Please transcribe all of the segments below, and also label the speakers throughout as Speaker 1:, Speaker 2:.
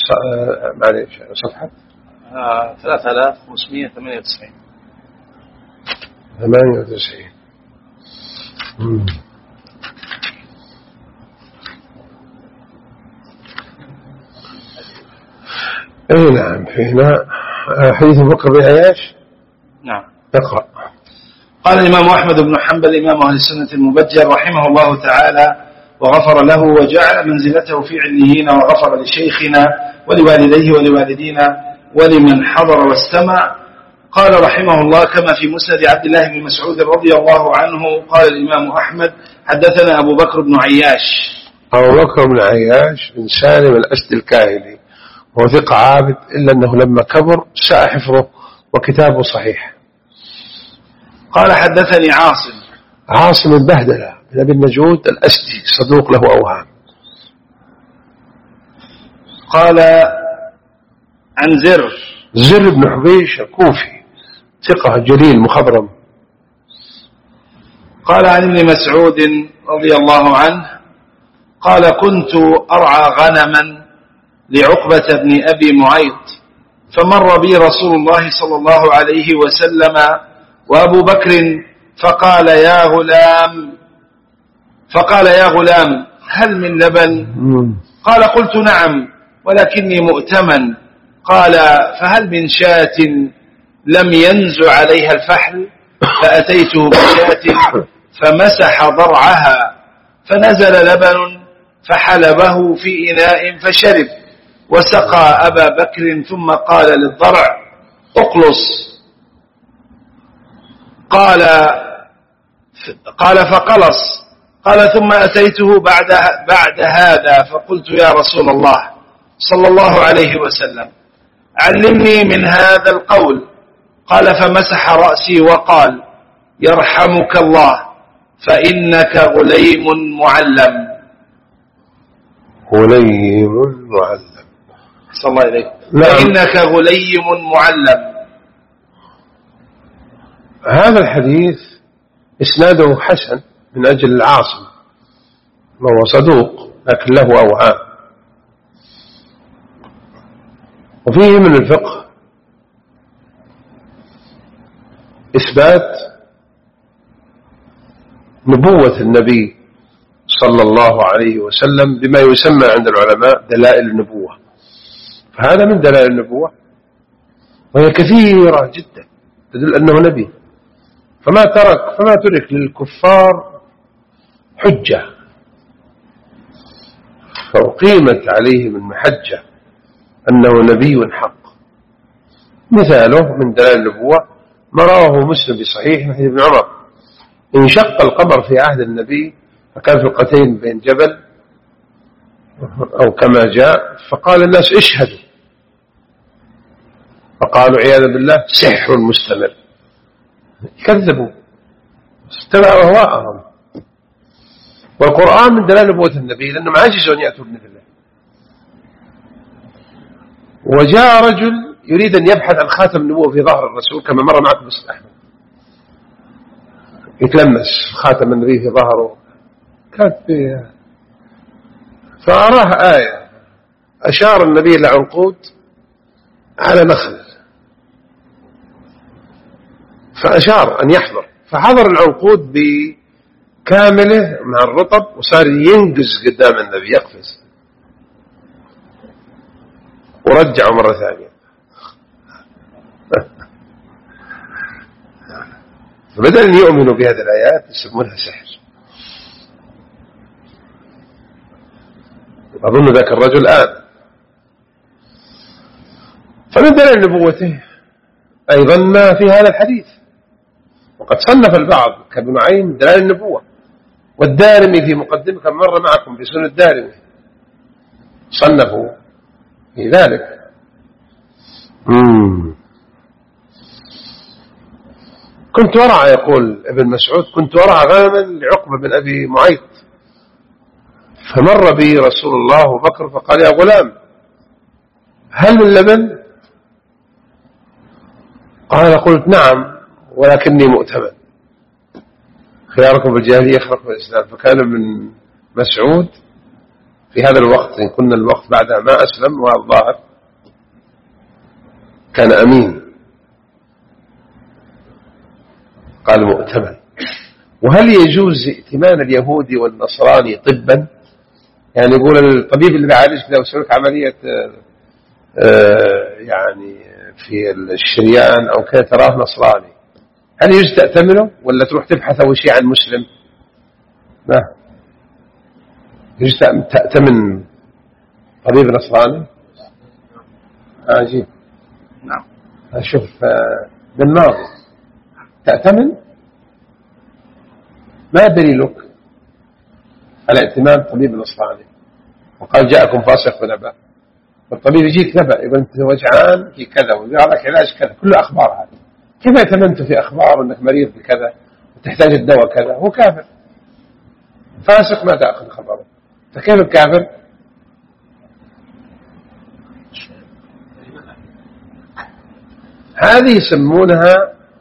Speaker 1: معليش صفحة
Speaker 2: 3598.
Speaker 1: 98. اي نعم، هنا حديث بكر بن عياش.
Speaker 2: نعم.
Speaker 1: اقرأ.
Speaker 2: قال الإمام أحمد بن حنبل إمام أهل السنة المبجل رحمه الله تعالى وغفر له وجعل منزلته في عليين، وغفر لشيخنا ولوالديه ولوالدينا ولمن حضر واستمع. قال رحمه الله كما في مسند عبد الله بن مسعود رضي الله عنه قال الإمام أحمد حدثنا أبو بكر بن عياش.
Speaker 1: أبو بكر بن عياش بن سالم الأسدي الكاهلي، هو ثقة عابد، إلا أنه لما كبر ساء حفظه وكتابه صحيح.
Speaker 2: قال حدثني
Speaker 1: عاصم البهدلة بن أبي النجود الأسدي، صدوق له أوهام.
Speaker 2: قال عن
Speaker 1: زر بن حبيش الكوفي، ثقة جليل مخضرم.
Speaker 2: قال عن ابن مسعود رضي الله عنه قال كنت أرعى غنما لعقبة بن أبي معيط، فمر بي رسول الله صلى الله عليه وسلم وأبو بكر فقال يا غلام هل من لبن؟ قال قلت نعم ولكني مؤتمن. قال فهل من شاة لم ينز عليها الفحل؟ فأتيته بشاة فمسح ضرعها فنزل لبن فحلبه في إناء فشرب، وسقى أبا بكر ثم قال للضرع اقلص. قال فقلص. قال ثم أتيته بعد هذا فقلت يا رسول الله صلى الله عليه وسلم علمني من هذا القول. قال فمسح رأسي وقال يرحمك الله فإنك غليم معلم. صلى الله عليه. فإنك غليم معلم.
Speaker 1: هذا الحديث إسناده حسن من أجل العاصم، وهو صدوق لكن له أوهام. وفيه من الفقه إثبات نبوة النبي صلى الله عليه وسلم بما يسمى عند العلماء دلائل النبوة، فهذا من دلائل النبوة، وهي كثيرة جدا تدل أنه نبي. فما ترك للكفار حجة، فأقيمت عليهم المحجة أنه نبي حق. مثاله من دلائل النبوة ما رواه مسلم بصحيح من حديث ابن عمر: انشق القمر في عهد النبي فكان فرقتين بين جبل أو كما جاء، فقال الناس اشهدوا، فقالوا عياذا بالله سحر مستمر، كذبوا استمعوا أهواءهم. والقرآن من دلائل نبوة النبي لأنهم عاجزوا أن يأتوا بمثله. وجاء رجل يريد أن يبحث عن خاتم النبوة في ظهر الرسول كما مر معكم بس أحمد، يتلمس خاتم النبي في ظهره، كانت فيها فأراه آية أشار النبي إلى عنقود على نخل، فأشار أن يحضر، فحضر العنقود بكامله مع الرطب وصار ينقز قدام النبي يقفز، ورجعه مرة ثانية. فبدأ أن يؤمنوا بهذه الآيات يسمونها سحر. أظن ذاك الرجل آمن. فمن دليل نبوته أيضا ما في هذا الحديث، وقد صنف البعض كابن نعيم دلائل النبوة، والدارمي في مقدمة كما مر معكم في سنن الدارمي صنفوا في ذلك. كنت ورع، يقول ابن مسعود، كنت ورع غنما لعقبة بن أبي معيط، فمر بي رسول الله وبكر فقال يا غلام هل من لبن؟ قال قلت نعم ولكني مؤتمن. خياركم بالجاهلية خياركم بالإسلام. فكان ابن مسعود في هذا الوقت، إن كنا الوقت بعدها ما أسلم والظاهر كان أمين، قال مؤتمن. وهل يجوز ائتمان اليهودي والنصراني طبا؟ يعني يقول الطبيب اللي بيعالجك لو سويك عملية يعني في الشريان أو كذا تراه نصراني، هل يجوز تأتمنه ولا تروح تبحث أول شيء عن مسلم؟ ما يجوز تأتمن طبيب نصراني؟ عجيب.
Speaker 2: نعم.
Speaker 1: أشوف بالماضي تأتمن، ما دليلك على ائتمان طبيب نصراني؟ وقال جاءكم فاسق بنبأ، والطبيب يجيك نبأ يقول أنت وجعان في كذا ويقول لك علاج كذا، كله أخبار هذه. كيف ائتمنت في أخبار أنك مريض بكذا وتحتاج الدواء كذا؟ هو كافر فاسق، ما تأخذ خبره، فكيف الكافر؟ هذه يسمونها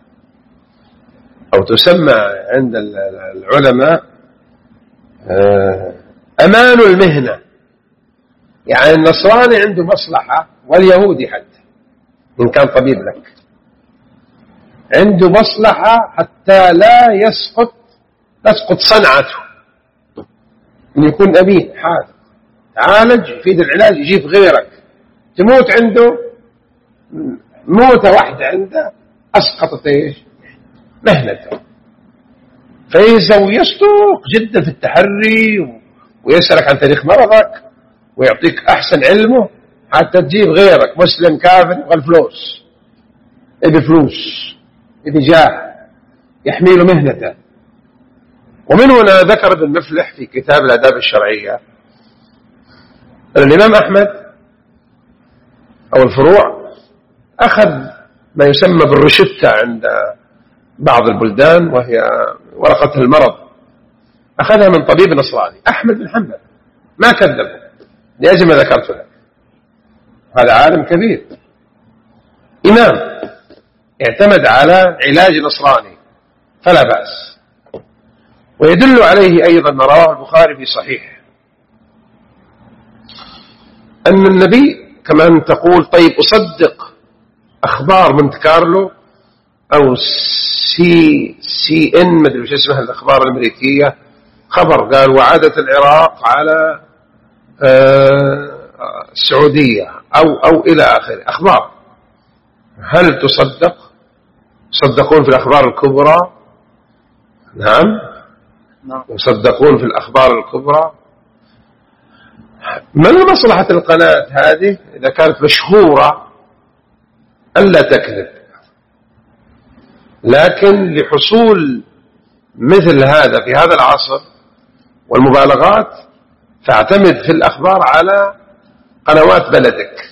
Speaker 1: أو تسمى عند العلماء أمان المهنة. يعني النصراني عنده مصلحة، واليهودي حتى إن كان طبيب لك عنده مصلحة حتى لا تسقط صنعته، أن يكون أمين حاذق، عالج يفيد العلاج، يجيب غيرك تموت عنده موتة واحدة عنده أسقطت إيش مهنته. يصدق جدا في التحري ويسألك عن تاريخ مرضك ويعطيك أحسن علمه حتى تجيب غيرك مسلم كافر يبغى فلوس، يبي فلوس، يبي جاه، يحميله مهنته. ومن هنا ذكر ابن مفلح في كتاب الآداب الشرعية الإمام أحمد أو الفروع أخذ ما يسمى بالروشتة عند بعض البلدان، وهي ورقة المرض، أخذها من طبيب نصراني أحمد بن حنبل، ما كذبه لأجل ما ذكرت لك. هذا عالم كبير إمام اعتمد على علاج نصراني فلا بأس. ويدل عليه أيضا ما رواه البخاري في صحيح أن النبي كمان تقول طيب أصدق أخبار مونت كارلو أو سي إن مدري وش اسمها الأخبار الأمريكية، خبر قال وعادت العراق على السعودية أو إلى آخره أخبار، هل تصدقون في الأخبار الكبرى؟ نعم يصدقون في الأخبار الكبرى. من مصلحة القناة هذه إذا كانت مشهورة ألا تكذب، لكن لحصول مثل هذا في هذا العصر والمبالغات فاعتمد في الأخبار على قنوات بلدك.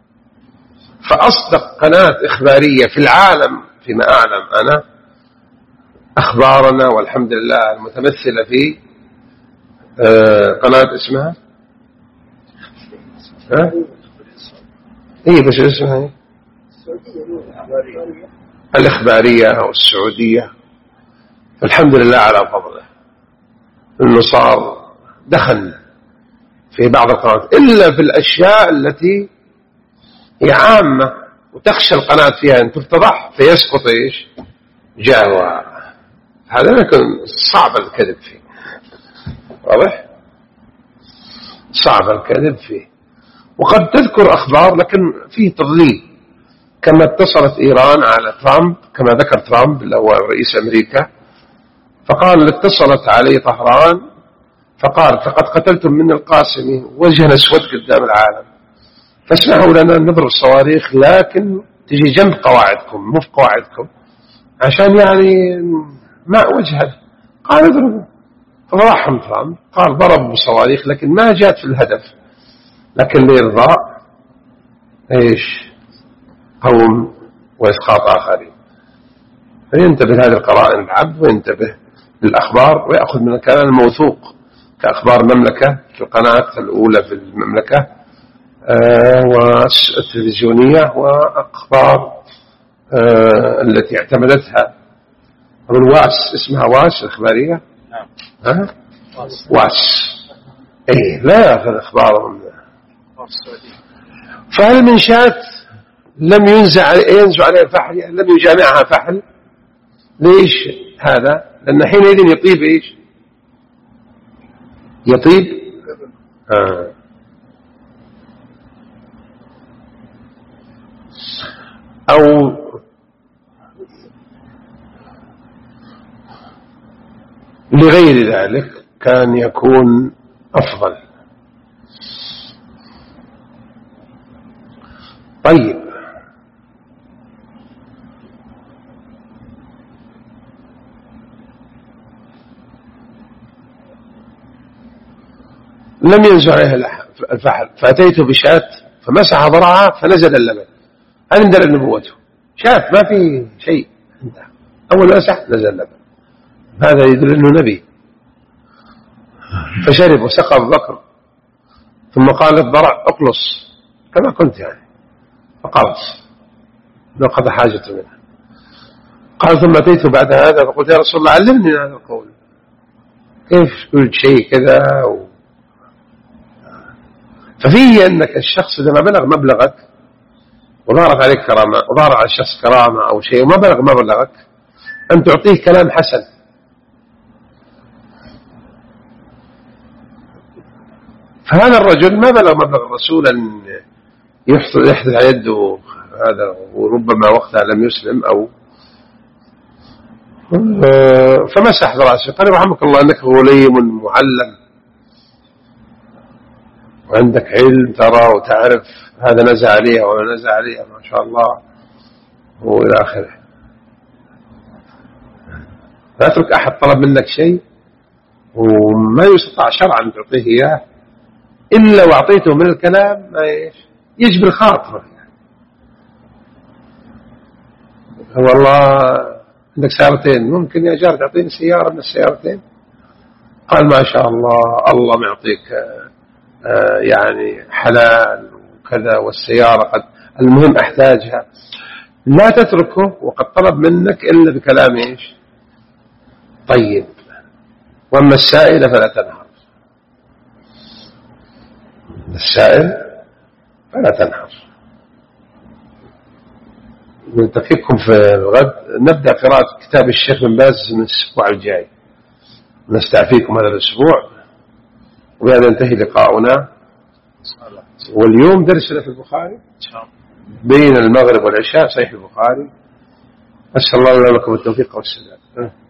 Speaker 1: فأصدق قناة إخبارية في العالم فيما أعلم أنا أخبارنا والحمد لله المتمثلة في قناة اسمها إيه بس اسمها إيه؟ الإخبارية أو السعودية. الحمد لله على فضله إنه صار دخل في بعض القنوات إلا في الأشياء التي هي عامة وتخشى القناة فيها أن تفتضح فيسقط إيش جاوة. هذا لكن صعب الكذب فيه، واضح صعب الكذب فيه. وقد تذكر أخبار لكن فيه تضليل، كما اتصلت إيران على ترامب كما ذكر ترامب اللي هو رئيس أمريكا، فقال اتصلت عليه طهران فقال لقد قتلتم من القاسمي وجهنا اسود قدام العالم، فاسمحوا لنا نضرب الصواريخ لكن تجي جنب قواعدكم مو في قواعدكم عشان يعني ما وجهه. قال اضربوا، فضرحهم ترامب قال ضربوا صواريخ لكن ما جاءت في الهدف، لكن لإرضاء ايش قوم وإسقاط آخرين. فينتبه هذه القرائن العبد وينتبه للأخبار ويأخذ من الكلام الموثوق كأخبار مملكة في القناة الأولى في المملكة والتلفزيونية وأخبار التي اعتمدتها من واس، اسمها واس الإخبارية واس إيه لا يأخذ أخبارهم. فهل من شاة لم ينزع عليها الفحل، يعني لم يجامعها فحل؟ ليش هذا؟ لأن حينئذ يطيب إيش؟ يطيب أو لغير ذلك كان يكون أفضل. طيب لم ينزع عليها الفحل فأتيت بشاة فمسح ضرعها فنزل اللبن، هل اندل نبوته؟ شاة ما في شيء عندها، أول ما مسح نزل اللبن، هذا يدل أنه نبي. فشرب وسقى أبو بكر ثم قال الضرع اقلص كما كنت يعني، فقلص لو قضى حاجته منها. قال ثم أتيت بعد هذا فقلت يا رسول الله علمني هذا القول، كيف قلت شيء كذا ففيه أنك الشخص إذا ما بلغ مبلغك وظهرت عليك كرامة، وظهر على الشخص كرامة أو شيء وما بلغ مبلغك، أن تعطيه كلام حسن. فهذا الرجل ما بلغ مبلغ الرسول أن يحدث على يده هذا، وربما وقتها لم يسلم أو فمسح رأسه قال رحمك الله أنك غليم معلم وعندك علم ترى وتعرف هذا نزع عليها ولا نزع عليها ما شاء الله وإلى آخره. لا تترك أحد طلب منك شيء وما يستطاع شرعا تعطيه إياه إلا وأعطيته من الكلام ما يجبر خاطره. والله عندك سيارتين، ممكن يا جار تعطيني سيارة من السيارتين؟ قال ما شاء الله الله معطيك يعني حلال وكذا والسيارة قد المهم أحتاجها. لا تتركه وقد طلب منك إلا بكلام إيش طيب. وأما السائل فلا تنهر، السائل فلا تنهر. نلتقيكم في الغد، نبدأ قراءة كتاب الشيخ بن باز من الأسبوع الجاي، نستعفيكم هذا الأسبوع وبهذا ينتهي لقاؤنا. واليوم درسنا في البخاري بين المغرب والعشاء صحيح البخاري. أسأل الله لكم التوفيق والسداد.